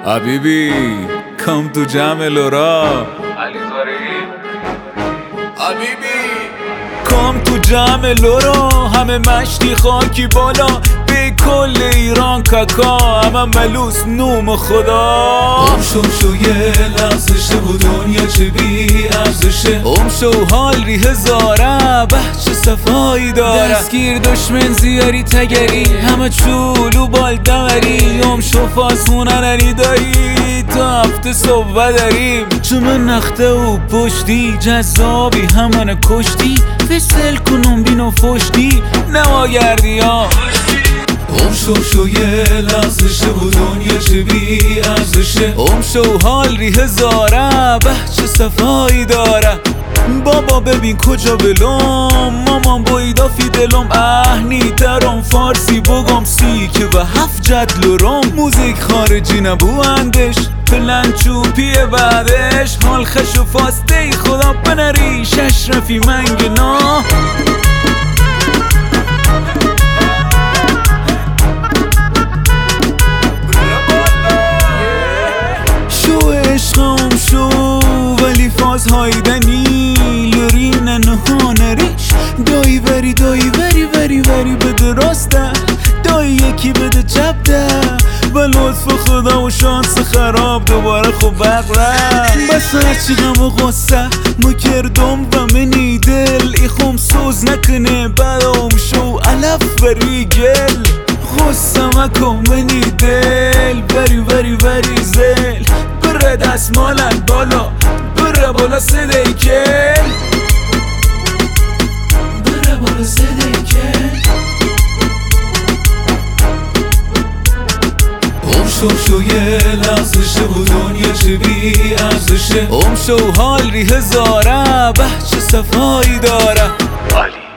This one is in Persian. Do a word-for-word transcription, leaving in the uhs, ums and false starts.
حبیبی کم تو جمع لورا علی زاری حبیبی کم تو جمع لورا، همه مشتی خاکی بالا، به کل ایران ککا، همه ملوس نوم خدا. ام شو شو یه لحظشه و دنیا چه بی ارزشه، ام شو حال ری هزاره به چه صفایی داره. دستگیر دشمن زیاری تگری، همه چولو بال دمری، ام شو فاسمونه نری دایی تا هفته صبح داریم. چون نخته و پشتی جذابی همه کشتی، فسل کنم بینو فشتی نماگردی ها. ام شو شو یه لحظشه و دنیا چه بی ارزشه، ام شو حال ری هزاره به چه صفایی داره. بابا ببین کجا بلوم، مامان بایدا فی دلم اهنی ترم فارسی بگم سی که به هفت جد لرم. موزیک خارجی نبوندش پلن چوپیه بعدش، حال خش و فاسته ای خدا بنری شش رفی منگنا. شو عشقم شو ولی فاز هایدنی لرین نهانریش، دایی وری دایی وری وری وری بده راسته، دایی یکی بده چپ ده، و لطف خدا و شانس خراب دوباره خوب بقرم. بس هرچی غم و غصه مکردم و منی دل، ای خم سوز نکنه بدم شو علف بری گل. غصه مکن منی دل بری وری وری زل، بره دستمالن بالا بره بالا صدای کل، بره بالا صدای کل. ام شو شو یه لحظشه و دنیا چه بی ارزشه، ام شو حال ری هزاره به چه صفایی داره. علی